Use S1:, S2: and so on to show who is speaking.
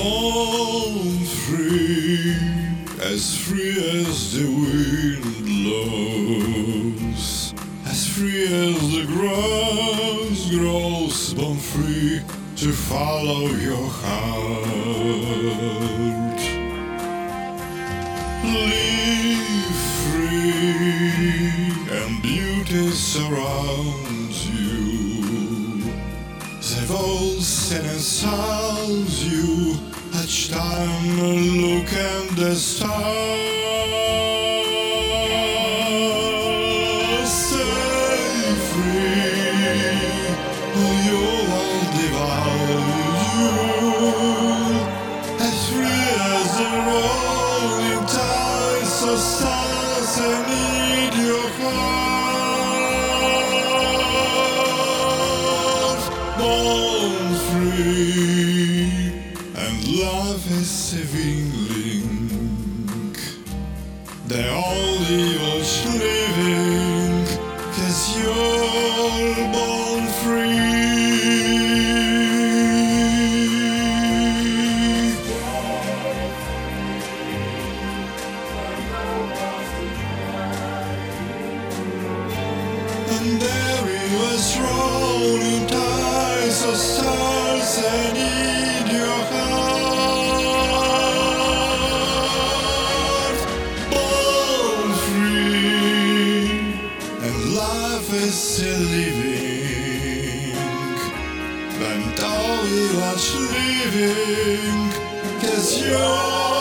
S1: Born free as the wind blows, as free as the grass grows. Born free to follow your heart. Live free and beauty surrounds you. The voice inside you, each time I look at the stars. Stay free, or you will devour you. As free as the rolling tides of stars, I need your heart. Born free, and love is saving link. The only one's living, 'cause you're born free. And there he was rolling tides of stars, I need your heart. Born free, and life is still living. But all you are living, 'cause you're